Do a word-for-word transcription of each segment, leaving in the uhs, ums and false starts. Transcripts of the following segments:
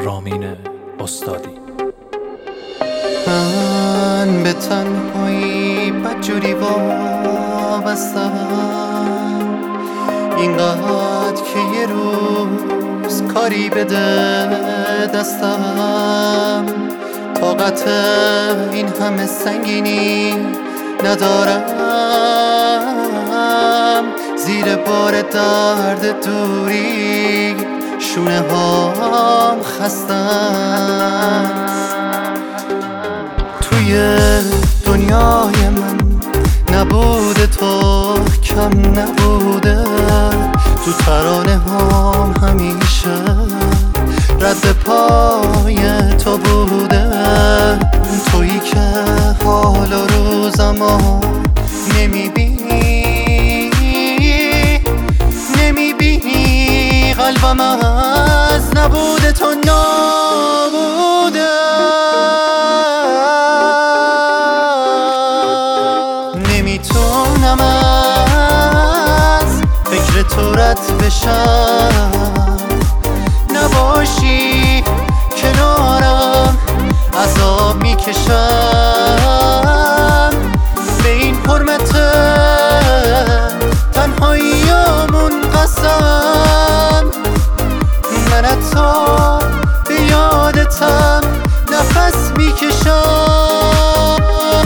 رامین استادی. من به تنهایی بدجوری وابستم، اینقدر که یه روز کاری بده دستم، طاقت این همه سنگینی ندارم، زیر بار درد دوری شونه هام خستم. توی دنیای من نبوده تو کم نبوده، تو ترانه هام همیشه رد پای تو بوده، تویی که حال و روزمو نمیبینی، نمیبینی قلبم از نبوده تو نابوده. نمیتونم از فکر تو رد بشم، نباشی کنارم عذاب میکشم، به این حرمت تنهاییامون قسم، من حتی به یادتم نفس میکشم.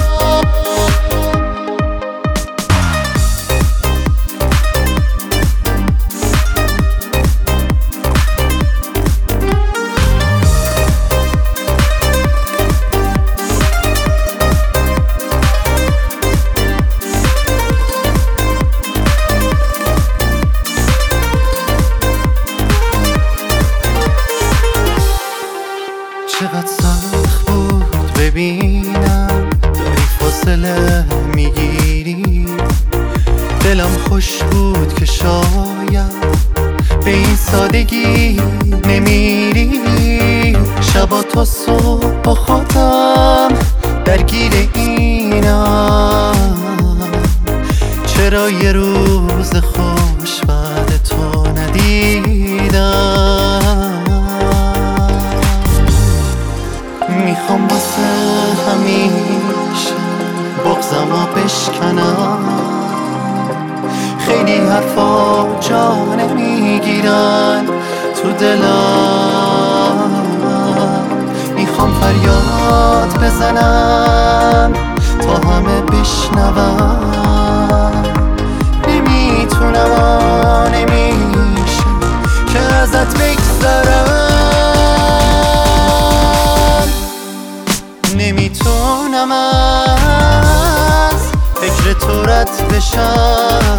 چقدر سخت بود ببینم داری فاصله میگیری، دلم خوش بود که شاید به این سادگی نمیری، شبا تا صبح با خودم درگیر اینم، چرا یه روز خوش بعد تو ندیدم. میخوام واسه همیشه بغضمو بشکنم، خیلی حرفا جا نمیگیرن تو دلم، میخوام فریاد بزنم تا همه بشنون، نمیتونم نمیشه که ازت بگذرم، نمیتونم از فکر تو رد بشم،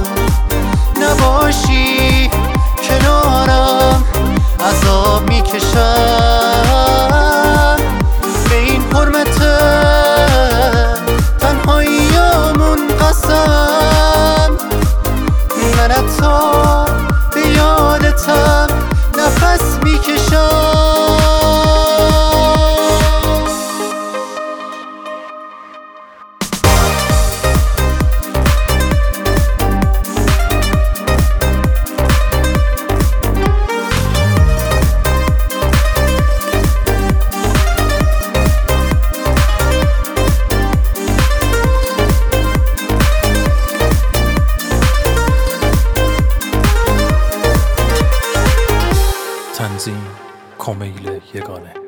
نباشی کنارم عذاب میکشم، به این حرمت تنهاییامون قسم، من حتی به یادتم نفس میکشم. تنظیم کمیل یگانه.